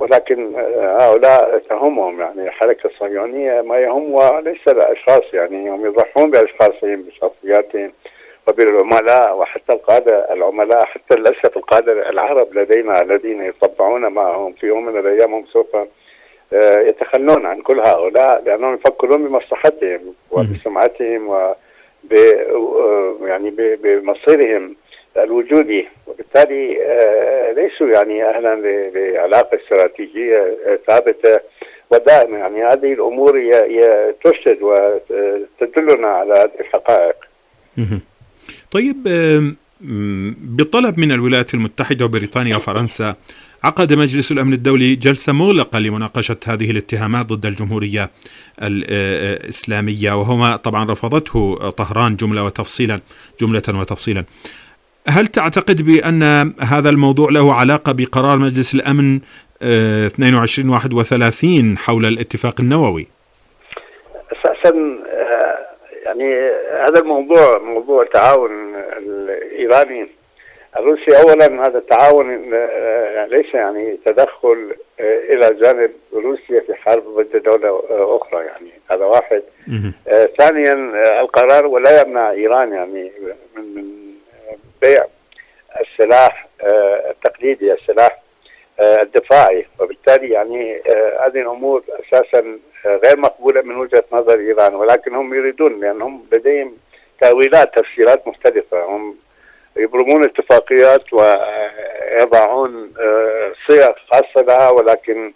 ولكن هؤلاء تهمهم يعني الحركة الصهيونية ما يهمها ليس الأشخاص، يعني هم يضحون بأشخاصهم بشخصياتهم وبالعملاء وحتى القادة العملاء، حتى للأسف القادة العرب لدينا الذين يطبعون معهم في يوم من الأيام هم سوف يتخلون عن كل هؤلاء لأنهم يفكرون بمصلحتهم وبسمعتهم يعني بمصيرهم الوجودي، وبالتالي ليسوا يعني أهلا لعلاقة استراتيجية ثابتة ودائما. يعني هذه الأمور ترشد وتدلنا على هذه الحقائق. طيب، بطلب من الولايات المتحدة وبريطانيا وفرنسا عقد مجلس الأمن الدولي جلسة مغلقة لمناقشة هذه الاتهامات ضد الجمهورية الإسلامية، وهما طبعا رفضته طهران جملة وتفصيلا. هل تعتقد بأن هذا الموضوع له علاقة بقرار مجلس الأمن 2231 حول الاتفاق النووي؟ أساسا يعني هذا الموضوع موضوع التعاون الإيراني الروسي. أولا هذا التعاون ليس يعني تدخل إلى جانب روسيا في حرب ضد دولة أخرى، يعني هذا واحد. ثانيا القرار ولا يمنع إيران يعني من بيع السلاح التقليدي، السلاح الدفاعي، وبالتالي يعني هذه الأمور أساسا غير مقبولة من وجهة نظر إيران، ولكن هم يريدون لأنهم لديهم تأويلات تفسيرات مختلفة. هم يبرمون اتفاقيات ويضعون صيغ خاصة لها، ولكن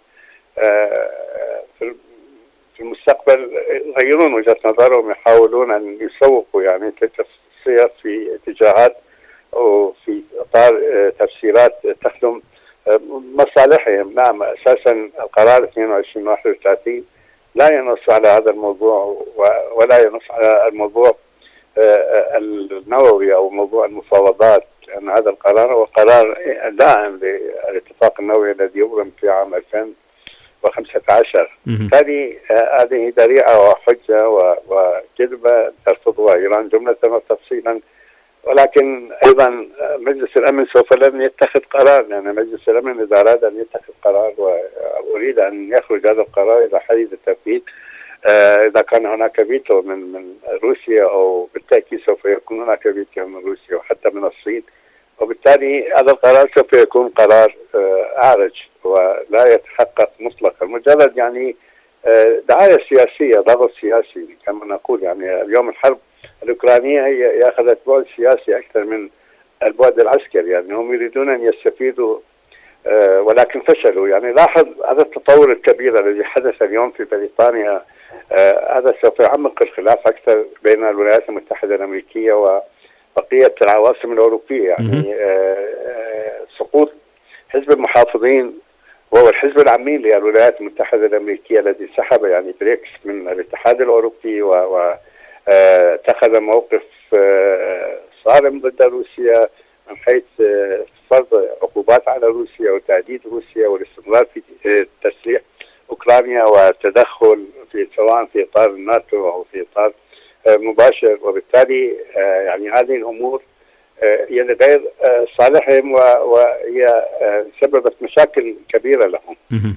في المستقبل يغيرون وجهة نظرهم، يحاولون أن يسوقوا يعني تلك الصيغ في اتجاهات وفي إطار تفسيرات تخدم مصالحهم. نعم، أساسا القرار 2231 لا ينص على هذا الموضوع ولا ينص على الموضوع النووي أو موضوع المفاوضات، لأن هذا القرار هو قرار داعم للاتفاق النووي الذي يبرم في عام 2015. هذه ذريعة وحجة وكذبة ترفضها إيران جملة وتفصيلا. ولكن أيضا مجلس الأمن سوف لن يتخذ قرار، لأن مجلس الأمن إذا أراد أن يتخذ قرار وأريد أن يخرج هذا القرار إلى حيز التنفيذ إذا كان هناك فيتو من روسيا، أو بالتأكيد سوف يكون هناك فيتو من روسيا وحتى من الصين، وبالتالي هذا القرار سوف يكون قرار أعرج ولا يتحقق مطلقا، مجرد يعني دعاية سياسية، ضغط سياسي كما نقول. يعني اليوم الحرب الأوكرانية هي أخذت بعد سياسي أكثر من البعد العسكري، يعني هم يريدون أن يستفيدوا ولكن فشلوا. يعني لاحظ هذا التطور الكبير الذي حدث اليوم في بريطانيا، هذا سوف يعمق الخلاف أكثر بين الولايات المتحدة الأمريكية وبقية العواصم الأوروبية. يعني سقوط حزب المحافظين وهو الحزب العميل للولايات المتحدة الأمريكية الذي سحب يعني بريكس من الاتحاد الأوروبي واتخذ موقف صارم ضد روسيا من حيث فرض عقوبات على روسيا وتهديد روسيا والاستمرار في تسليح أوكرانيا والتدخل في سواء في إطار الناتو أو في إطار مباشر. وبالتالي يعني هذه الأمور هي غير صالحهم وهي سببت مشاكل كبيرة لهم.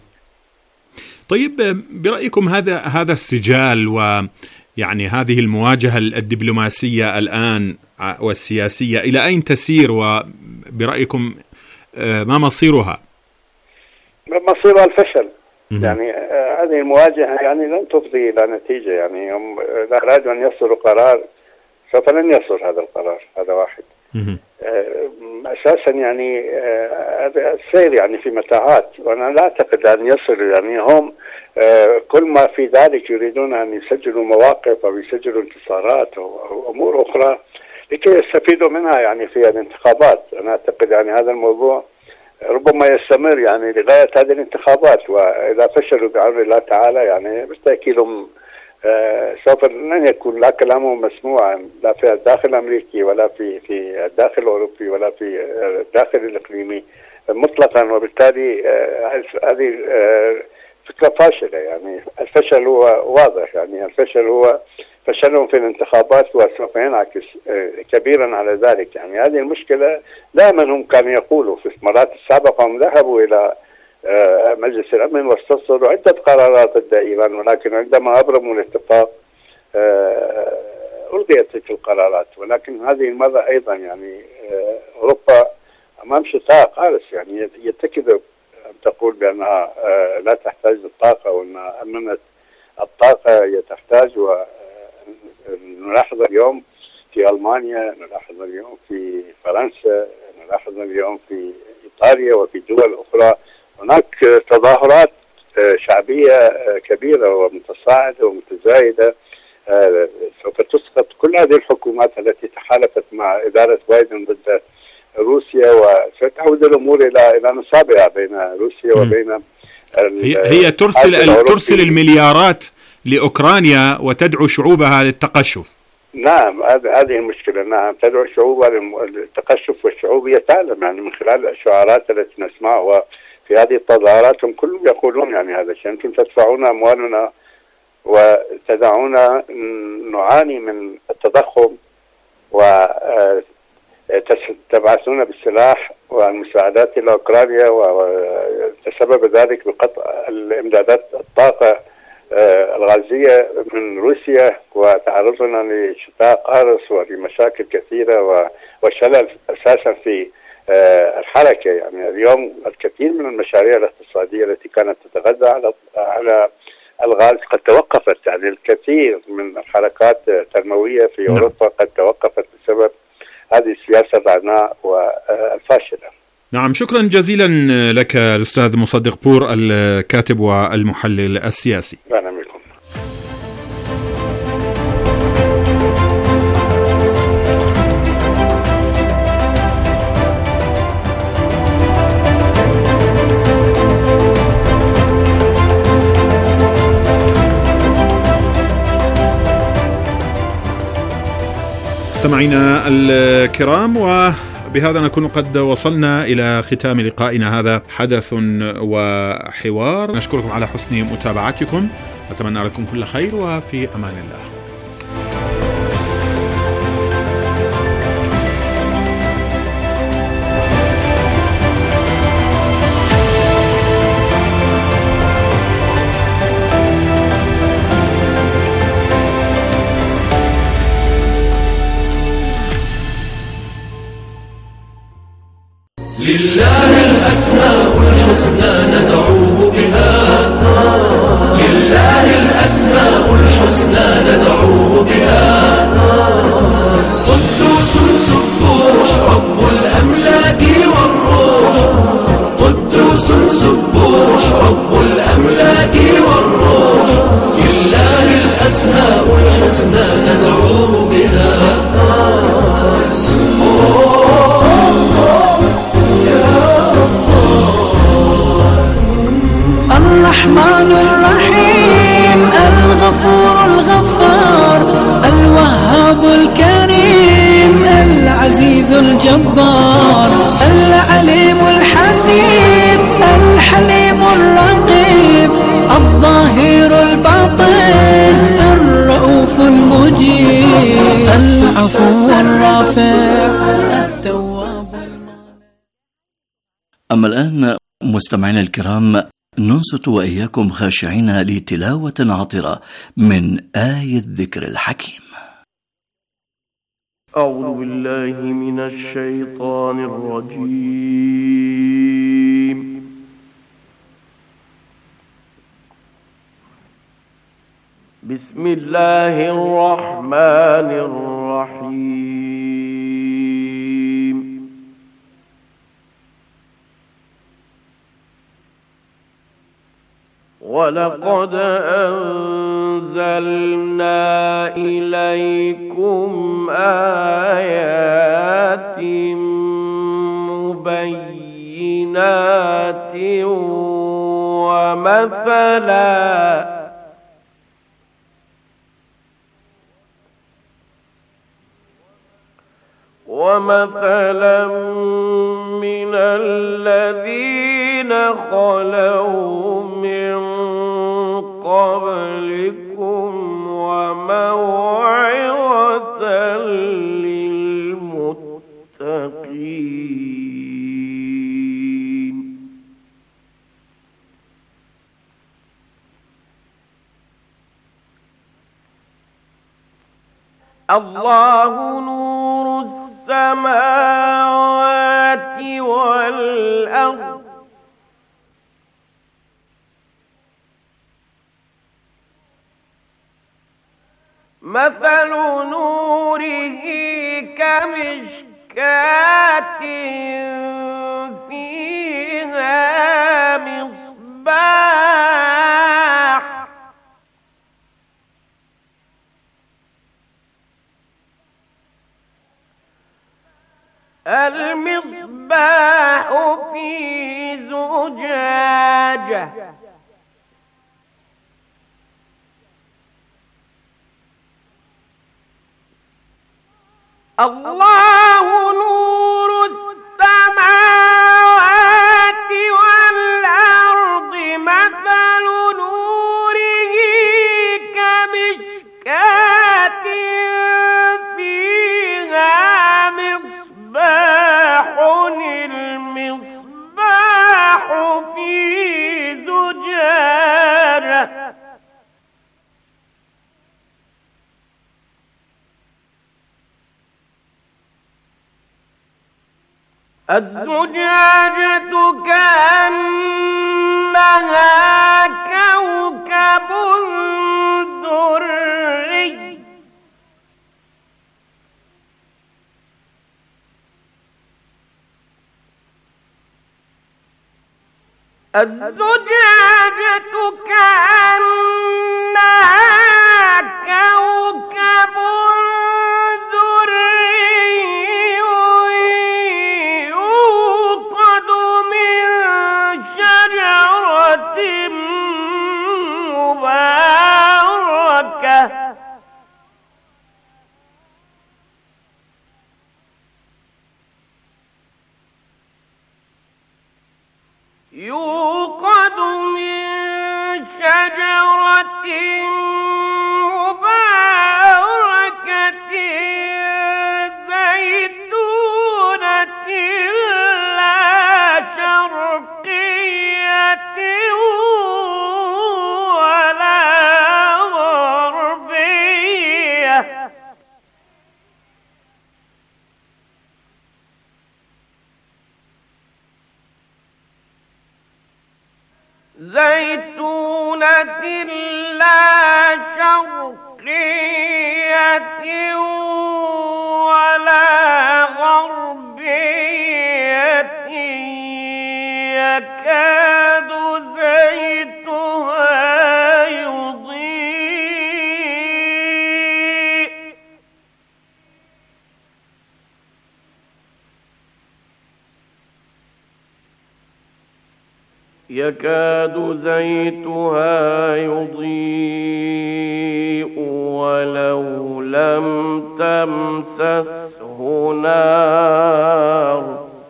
طيب، برأيكم هذا السجال ويعني هذه المواجهة الدبلوماسية الآن والسياسية إلى أين تسير، وبرأيكم ما مصيرها؟ مصيرها الفشل. يعني هذه المواجهة يعني لن تفضي إلى نتيجة. يعني هم إذا أرادوا أن يصلوا قرار سوف لن يصل هذا القرار، هذا واحد. أساسا يعني السير يعني في متاهات، وأنا لا أعتقد أن يصلوا. يعني هم كل ما في ذلك يريدون أن يسجلوا مواقف أو يسجلوا انتصارات أو أمور أخرى لكي يستفيدوا منها يعني في الانتخابات. أنا أعتقد يعني هذا الموضوع ربما يستمر يعني لغاية هذه الانتخابات، وإذا فشلوا بأمر الله تعالى يعني بالتأكيد سوف لن يكون لا كلامهم مسموعا لا في الداخل الأمريكي ولا في الداخل الأوروبي ولا في الداخل الإقليمي مطلقا. وبالتالي هذه فكرة فاشلة. يعني الفشل هو واضح، يعني الفشل هو فشلهم في الانتخابات وسوف ينعكس كبيرا على ذلك. يعني هذه المشكلة دائما هم كانوا يقولوا في المرات السابقة، هم ذهبوا إلى مجلس الأمن واستصدروا عدة قرارات ضد إيران، ولكن عندما أبرموا الاتفاق ألغيت تلك القرارات. ولكن هذه المرة أيضا يعني أوروبا أمام شتاء قارس، يعني يتكذب أن تقول بأنها لا تحتاج للطاقة وأنها أمنت الطاقة هي تحتاج. ونلاحظ اليوم في ألمانيا، نلاحظ اليوم في فرنسا، نلاحظ اليوم في إيطاليا وفي دول أخرى هناك تظاهرات شعبية كبيرة ومتصاعدة ومتزايدة سوف تسقط كل هذه الحكومات التي تحالفت مع إدارة بايدن ضد روسيا، وستعود الأمور إلى نصابها بين روسيا وبين هي ترسل المليارات لأوكرانيا وتدعو شعوبها للتقشف. نعم، هذه المشكلة. نعم، تدعو شعوبها للتقشف، والشعوب تعلم يعني من خلال الشعارات التي نسمعها في هذه التظاهرات، هم كلهم يقولون يعني هذا الشيء: أنتم تدفعون أموالنا وتدعونا نعاني من التضخم وتبعثون بالسلاح والمساعدات إلى أوكرانيا، وتسبب ذلك بقطع الإمدادات الطاقة الغازية من روسيا، وتعرضنا لشتاء قارس ولمشاكل كثيرة وشلل أساسا في الحركة. يعني اليوم الكثير من المشاريع الاقتصادية التي كانت تتغذى على الغاز قد توقفت. يعني الكثير من الحركات التنموية في أوروبا قد توقفت بسبب هذه السياسة الرعناء والفاشلة. نعم، شكرا جزيلا لك الأستاذ مصدق بور، الكاتب والمحلل السياسي. أهلا بكم. مستمعينا الكرام، وبهذا نكون قد وصلنا إلى ختام لقائنا هذا، حدث وحوار. نشكركم على حسن متابعتكم، أتمنى لكم كل خير، وفي أمان الله. لله الأسماء الحسنى ندعوه بها، لله الأسماء الحسنى ندعوه بها. قدوس سبوح رب الأملاك والروح، قدوس سبوح رب الأملاك والروح. لله الأسماء الحسنى ندعوه بها. الرحمن الرحيم، الغفور الغفار، الوهاب الكريم، العزيز الجبار، العليم الحسيب، الحليم الرقيب، الظاهر الباطن، الرؤوف المجيب، العفو الرافع، التواب المانع. أما الآن مستمعينا الكرام، ننصت وإياكم خاشعين لتلاوة عطرة من آية الذكر الحكيم. أعوذ بالله من الشيطان الرجيم. بسم الله الرحمن الرحيم. ولقد أنزلنا إليكم آيات مبينات ومثلا من الذين خلوا من قبلكم وموعظة للمتقين. الله نور السماوات والأرض مثل نوره كمشكاة فيها مصباح المصباح في زجاجة الله نور السماوات والأرض مثل نوره كمشكاة فيها مصباح المصباح في زجاجة الزجاجة كأنها كوكب دري الزجاجة كأنها كوكب يوقد من شجرة مباركة زيتونة لا شرقية ولا غربية زيتونة لا شرقية ولا غربية يكاد زيتها يضيء ولو لم تمسسه نار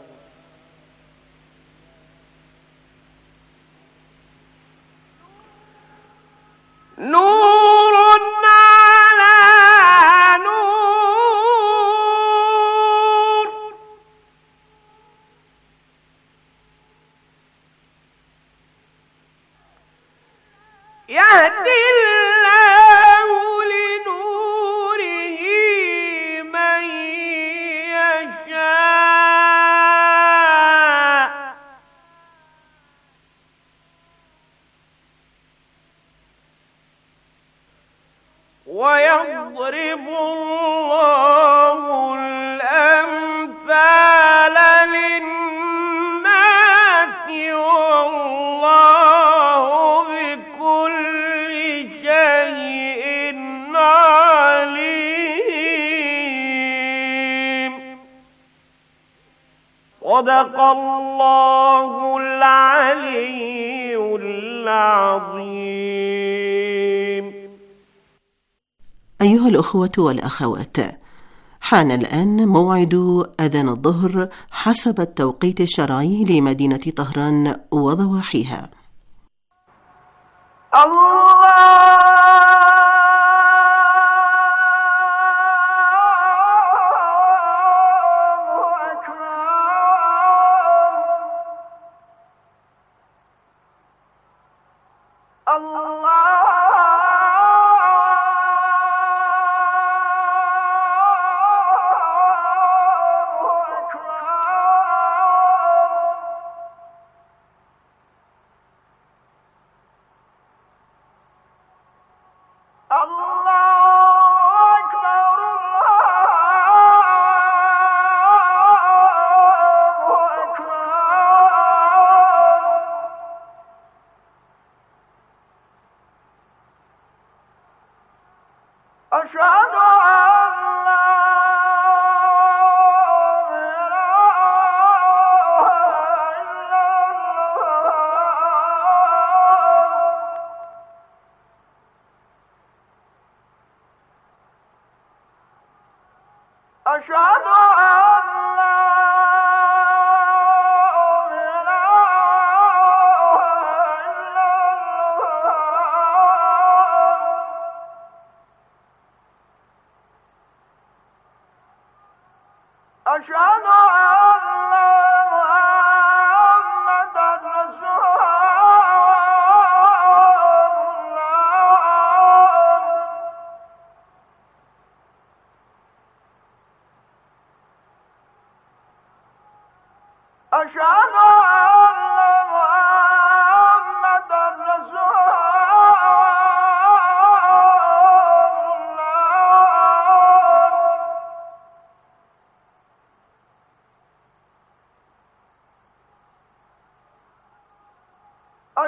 نور على نور يهدي الله لنوره من يشاء ويضرب الله الأمثال للناس والله بكل شيء عليم صدق الله العلي العظيم. أيها الأخوة والأخوات، حان الآن موعد أذان الظهر حسب التوقيت الشرعي لمدينة طهران وضواحيها. الله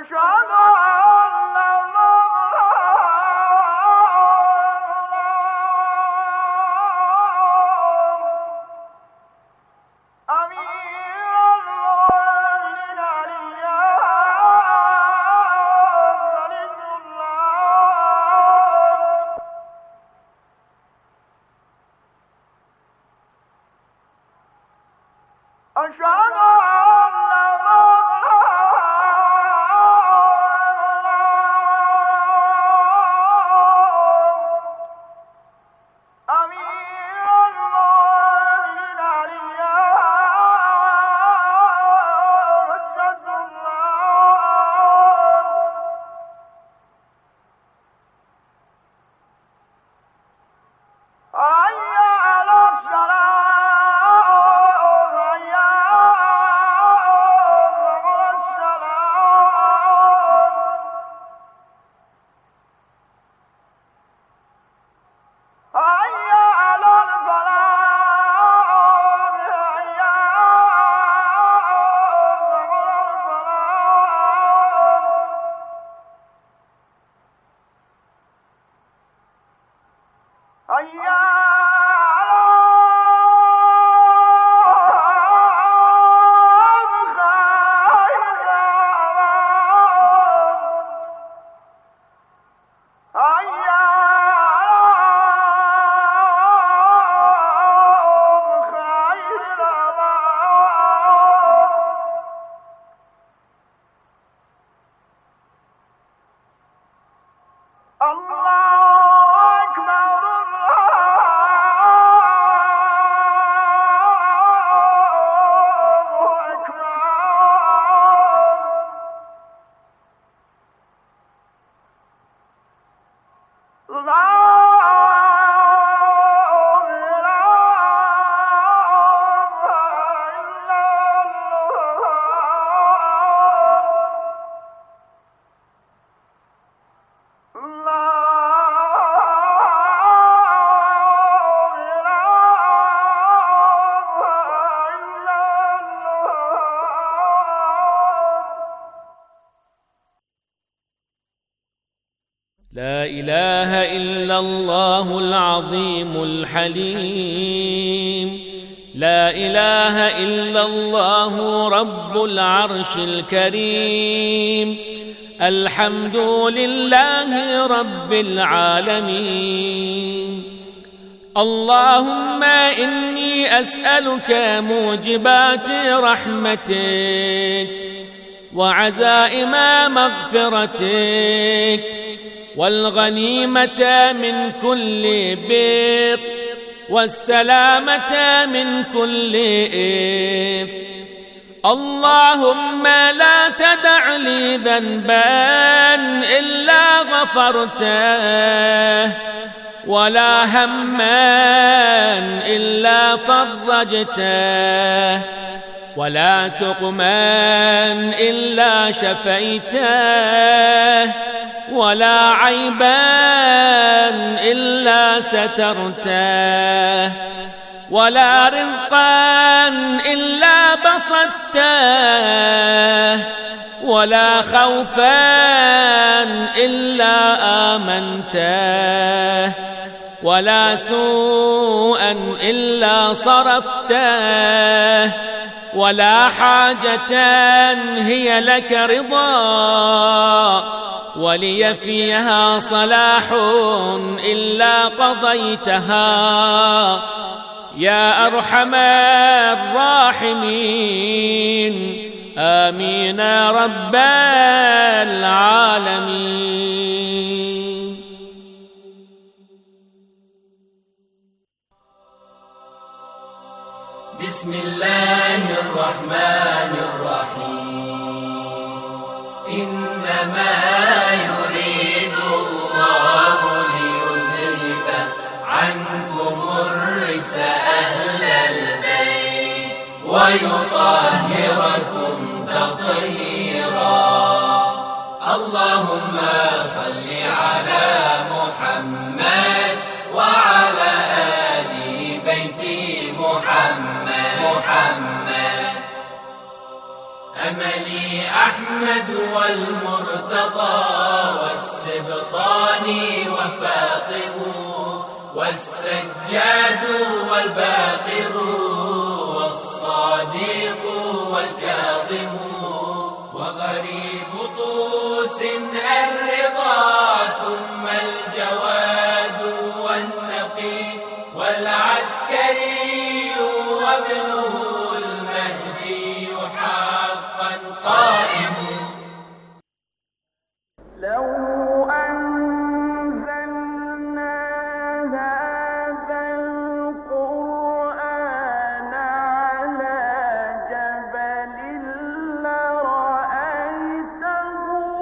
لا إله إلا الله العظيم الحليم، لا إله إلا الله رب العرش الكريم، الحمد لله رب العالمين. اللهم إني أسألك موجبات رحمتك وعزائم مغفرتك والغنيمة من كل بر والسلامة من كل إثم. اللهم لا تدع لي ذنبا إلا غفرته ولا هما إلا فرجته ولا سقما إلا شفيته ولا عيبا إلا سترته ولا رزقا إلا بسطته ولا خوفا إلا آمنته ولا سوءا إلا صرفته ولا حاجة هي لك رضا ولي فيها صلاح إلا قضيتها يا أرحم الراحمين. آمين يا رب العالمين. بسم الله الرحمن الرحيم. إنما يريد الله ليذهب عنكم الرجس أهل البيت ويطهركم تطهيرا. اللهم صل على محمد وعلى آل بيت محمد. أملي أحمد والمرتضى والسبطاني وفاطم والسجاد والباقر والصادق والكاظم وغريب طوس الرضا ثم الجواد والنقي والعسكري وابنه المهدي حقا قائم. لو أنزلنا هذا القرآن على جبل لرأيته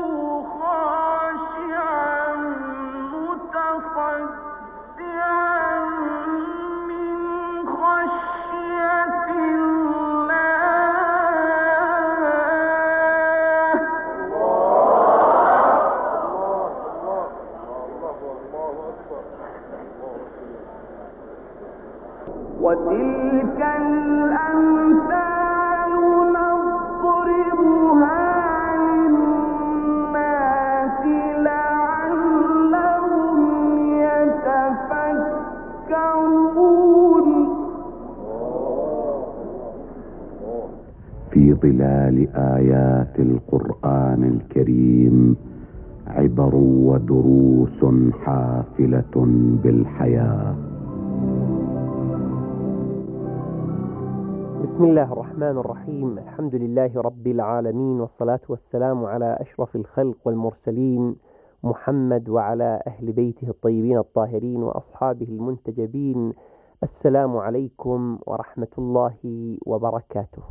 خاشعا متصدعا من خشية وتلك الأمثال نضربها للناس لعلهم يتفكرون. في ظلال آيات القرآن الكريم عبر ودروس حافلة بالحياة. بسم الله الرحمن الرحيم. الحمد لله رب العالمين، والصلاة والسلام على أشرف الخلق والمرسلين محمد وعلى أهل بيته الطيبين الطاهرين وأصحابه المنتجبين. السلام عليكم ورحمة الله وبركاته.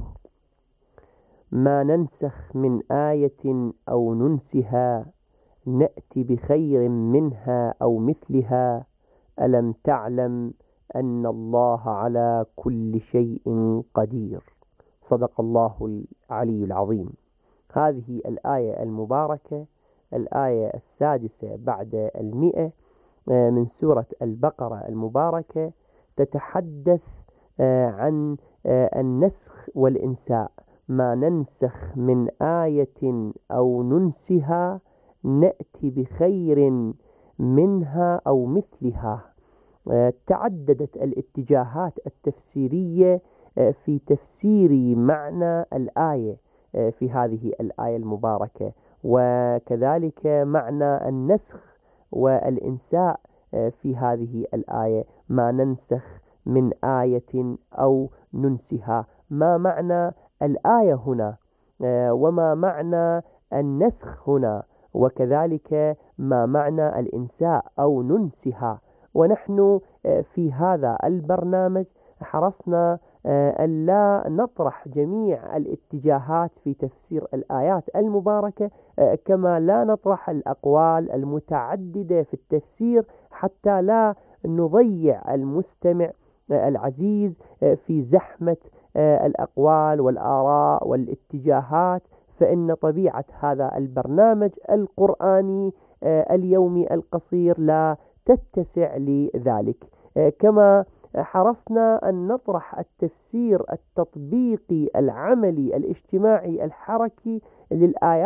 ما ننسخ من آية أو ننسها نأتي بخير منها أو مثلها. ألم تعلم أن الله على كل شيء قدير. صدق الله العلي العظيم. هذه الآية المباركة الآية 6 بعد 100 من سورة البقرة المباركة تتحدث عن النسخ والإنساء. ما ننسخ من آية أو ننسها نأتي بخير منها أو مثلها. تعددت الاتجاهات التفسيرية في تفسير معنى الآية في هذه الآية المباركة، وكذلك معنى النسخ والإنساء في هذه الآية. ما ننسخ من آية أو ننسها، ما معنى الآية هنا، وما معنى النسخ هنا، وكذلك ما معنى الإنساء أو ننسها. ونحن في هذا البرنامج حرصنا ألا نطرح جميع الاتجاهات في تفسير الآيات المباركة، كما لا نطرح الأقوال المتعددة في التفسير حتى لا نضيع المستمع العزيز في زحمة الأقوال والآراء والاتجاهات. فإن طبيعة هذا البرنامج القرآني اليومي القصير لا تتسع لذلك. كما حرصنا أن نطرح التفسير التطبيقي العملي الاجتماعي الحركي للآيات